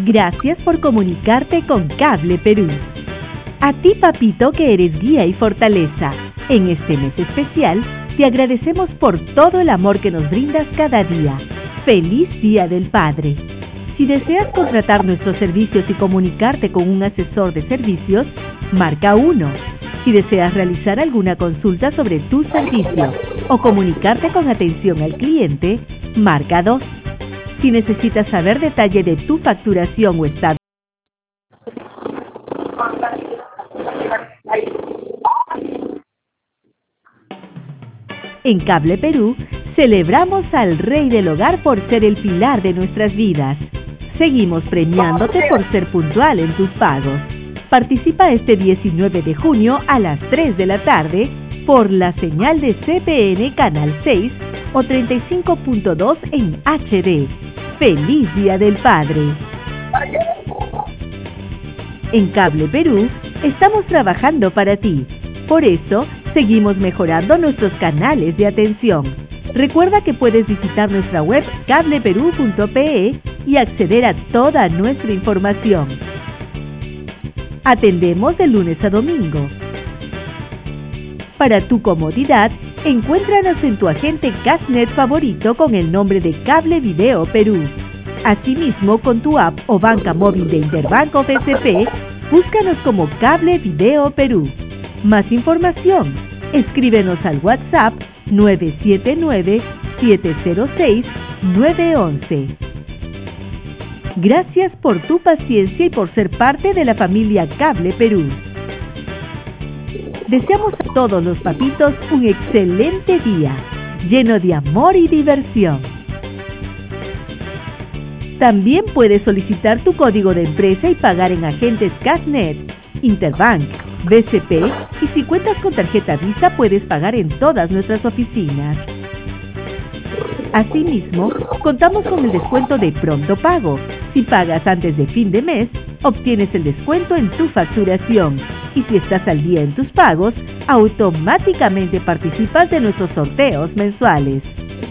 Gracias por comunicarte con Cable Perú. A ti, papito, que eres guía y fortaleza. En este mes especial, te agradecemos por todo el amor que nos brindas cada día. ¡Feliz Día del Padre! Si deseas contratar nuestros servicios y comunicarte con un asesor de servicios, marca 1. Si deseas realizar alguna consulta sobre tu servicio o comunicarte con atención al cliente, marca 2. Si necesitas saber detalle de tu facturación o estado, en Cable Perú, celebramos al Rey del Hogar por ser el pilar de nuestras vidas. Seguimos premiándote por ser puntual en tus pagos. Participa este 19 de junio a las 3 de la tarde por la señal de CPN Canal 6 o 35.2 en HD. ¡Feliz Día del Padre! En Cable Perú, estamos trabajando para ti. Por eso, seguimos mejorando nuestros canales de atención. Recuerda que puedes visitar nuestra web cableperú.pe y acceder a toda nuestra información. Atendemos de lunes a domingo. Para tu comodidad, encuéntranos en tu agente Cashnet favorito con el nombre de Cable Video Perú. Asimismo, con tu app o banca móvil de Interbanco FSP, búscanos como Cable Video Perú. Más información, escríbenos al WhatsApp 979-706-911. Gracias por tu paciencia y por ser parte de la familia Cable Perú. Deseamos a todos los papitos un excelente día, lleno de amor y diversión. También puedes solicitar tu código de empresa y pagar en agentes Cashnet, Interbank, BCP y si cuentas con tarjeta Visa puedes pagar en todas nuestras oficinas. Asimismo, contamos con el descuento de Pronto Pago. Si pagas antes de fin de mes, obtienes el descuento en tu facturación. Y si estás al día en tus pagos, automáticamente participas de nuestros sorteos mensuales.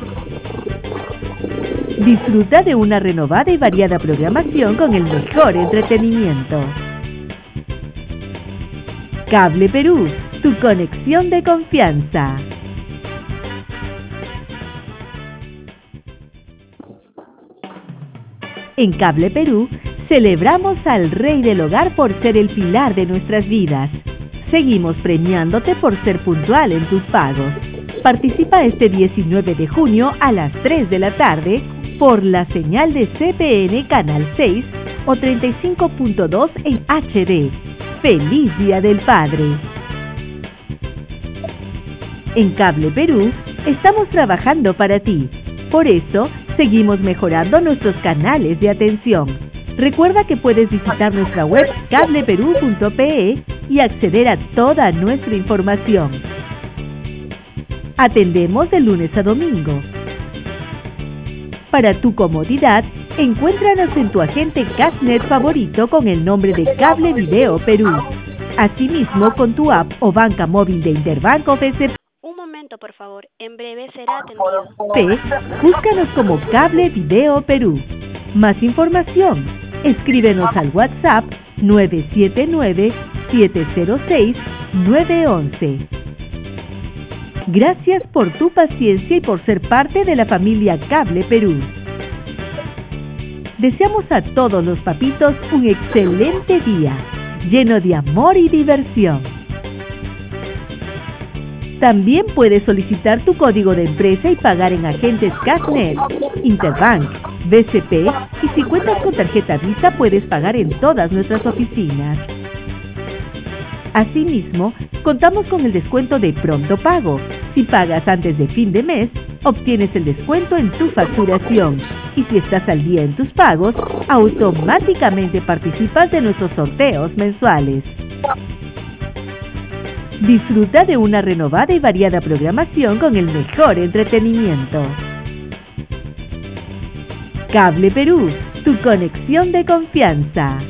Disfruta de una renovada y variada programación con el mejor entretenimiento. Cable Perú, tu conexión de confianza. En Cable Perú, celebramos al Rey del Hogar por ser el pilar de nuestras vidas. Seguimos premiándote por ser puntual en tus pagos. Participa este 19 de junio a las 3 de la tarde por la señal de CPN Canal 6 o 35.2 en HD. ¡Feliz Día del Padre! En Cable Perú, estamos trabajando para ti. Por eso, seguimos mejorando nuestros canales de atención. Recuerda que puedes visitar nuestra web cableperú.pe y acceder a toda nuestra información. Atendemos de lunes a domingo. Para tu comodidad, encuéntranos en tu agente Cashnet favorito con el nombre de Cable Video Perú. Asimismo, con tu app o banca móvil de Interbanco FSP. Un momento, por favor. En breve será atendido. Búscanos como Cable Video Perú. Más información, escríbenos al WhatsApp 979-706-911. Gracias por tu paciencia y por ser parte de la familia Cable Perú. Deseamos a todos los papitos un excelente día, lleno de amor y diversión. También puedes solicitar tu código de empresa y pagar en agentes Cashnet, Interbank, BCP y si cuentas con tarjeta Visa puedes pagar en todas nuestras oficinas. Asimismo, contamos con el descuento de Pronto Pago. Si pagas antes de fin de mes, obtienes el descuento en tu facturación. Y si estás al día en tus pagos, automáticamente participas de nuestros sorteos mensuales. Disfruta de una renovada y variada programación con el mejor entretenimiento. Cable Perú, tu conexión de confianza.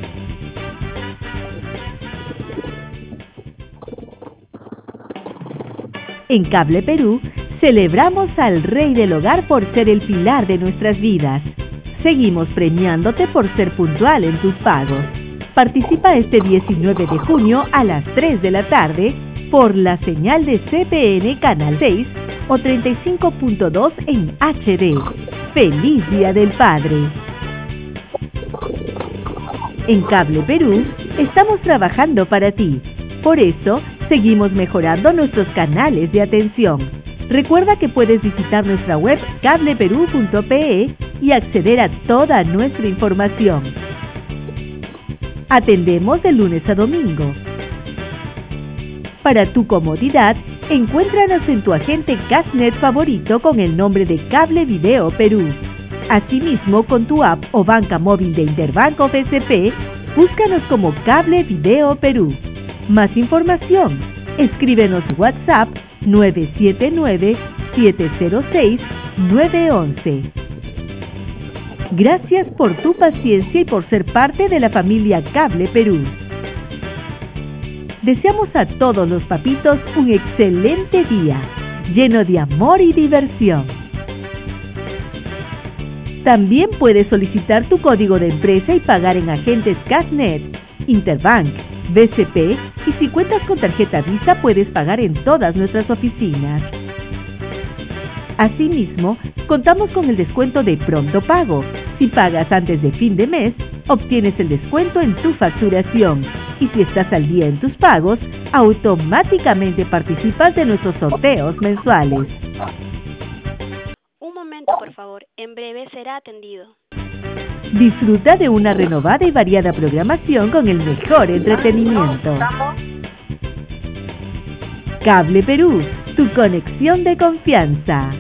En Cable Perú, celebramos al Rey del Hogar por ser el pilar de nuestras vidas. Seguimos premiándote por ser puntual en tus pagos. Participa este 19 de junio a las 3 de la tarde por la señal de CPN Canal 6 o 35.2 en HD. ¡Feliz Día del Padre! En Cable Perú estamos trabajando para ti. Por eso, seguimos mejorando nuestros canales de atención. Recuerda que puedes visitar nuestra web cableperú.pe y acceder a toda nuestra información. Atendemos de lunes a domingo. Para tu comodidad, encuéntranos en tu agente Cashnet favorito con el nombre de Cable Video Perú. Asimismo, con tu app o banca móvil de Interbank o BCP, búscanos como Cable Video Perú. Más información, escríbenos WhatsApp 979-706-911. Gracias por tu paciencia y por ser parte de la familia Cable Perú. Deseamos a todos los papitos un excelente día, lleno de amor y diversión. También puedes solicitar tu código de empresa y pagar en agentes Cashnet, Interbank, BCP y si cuentas con tarjeta Visa puedes pagar en todas nuestras oficinas. Asimismo, contamos con el descuento de Pronto Pago. Si pagas antes de fin de mes, obtienes el descuento en tu facturación. Y si estás al día en tus pagos, automáticamente participas de nuestros sorteos mensuales. Un momento, por favor. En breve será atendido. Disfruta de una renovada y variada programación con el mejor entretenimiento. Cable Perú, tu conexión de confianza.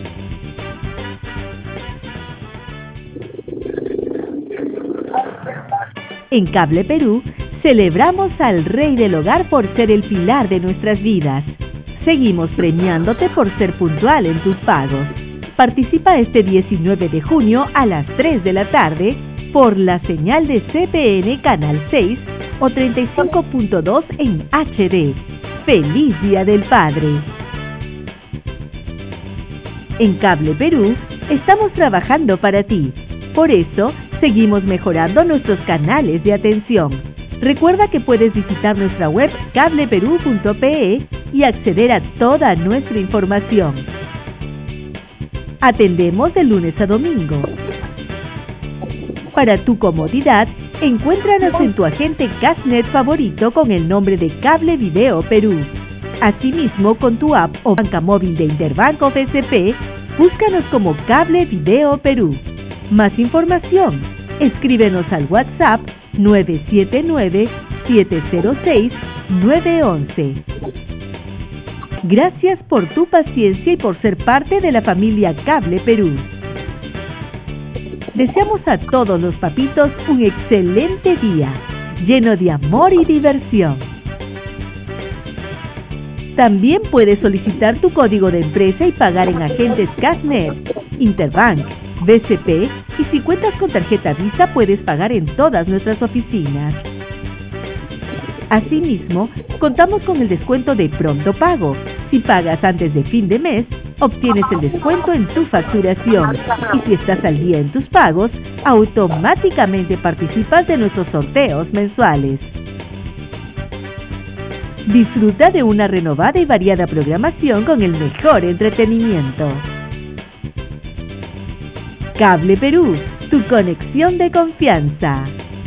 En Cable Perú, celebramos al Rey del Hogar por ser el pilar de nuestras vidas. Seguimos premiándote por ser puntual en tus pagos. Participa este 19 de junio a las 3 de la tarde por la señal de CPN Canal 6 o 35.2 en HD. ¡Feliz Día del Padre! En Cable Perú estamos trabajando para ti. Por eso, seguimos mejorando nuestros canales de atención. Recuerda que puedes visitar nuestra web cableperú.pe y acceder a toda nuestra información. Atendemos de lunes a domingo. Para tu comodidad, encuéntranos en tu agente Cashnet favorito con el nombre de Cable Video Perú. Asimismo, con tu app o banca móvil de Interbank o BCP, búscanos como Cable Video Perú. Más información, escríbenos al WhatsApp 979-706-911. Gracias por tu paciencia y por ser parte de la familia Cable Perú. Deseamos a todos los papitos un excelente día, lleno de amor y diversión. También puedes solicitar tu código de empresa y pagar en agentes Cashnet, Interbank, BCP y si cuentas con tarjeta Visa puedes pagar en todas nuestras oficinas. Asimismo, contamos con el descuento de Pronto Pago. Si pagas antes de fin de mes, obtienes el descuento en tu facturación. Y si estás al día en tus pagos, automáticamente participas de nuestros sorteos mensuales. Disfruta de una renovada y variada programación con el mejor entretenimiento. Cable Perú, tu conexión de confianza.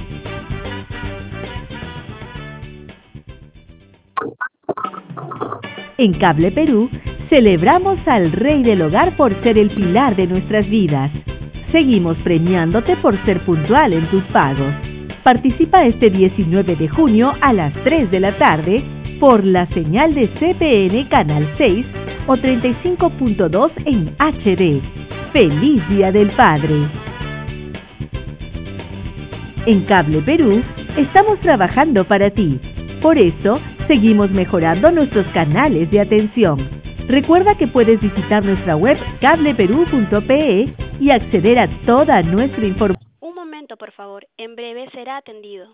En Cable Perú, celebramos al Rey del Hogar por ser el pilar de nuestras vidas. Seguimos premiándote por ser puntual en tus pagos. Participa este 19 de junio a las 3 de la tarde por la señal de CPN Canal 6 o 35.2 en HD. ¡Feliz Día del Padre! En Cable Perú, estamos trabajando para ti. Por eso, seguimos mejorando nuestros canales de atención. Recuerda que puedes visitar nuestra web cableperú.pe y acceder a toda nuestra información. Un momento, por favor. En breve será atendido.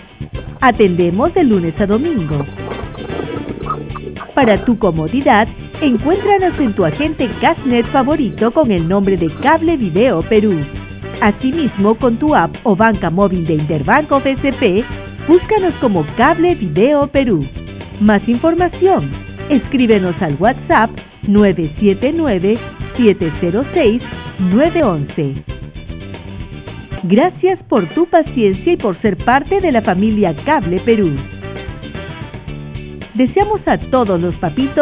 Atendemos de lunes a domingo. Para tu comodidad, Encuéntranos en tu agente Gasnet favorito con el nombre de Cable Video Perú. Asimismo, con tu app o banca móvil de Interbanco BCP, búscanos como Cable Video Perú. Más información, escríbenos al WhatsApp 979-706-911. Gracias por tu paciencia y por ser parte de la familia Cable Perú. Deseamos a todos los papitos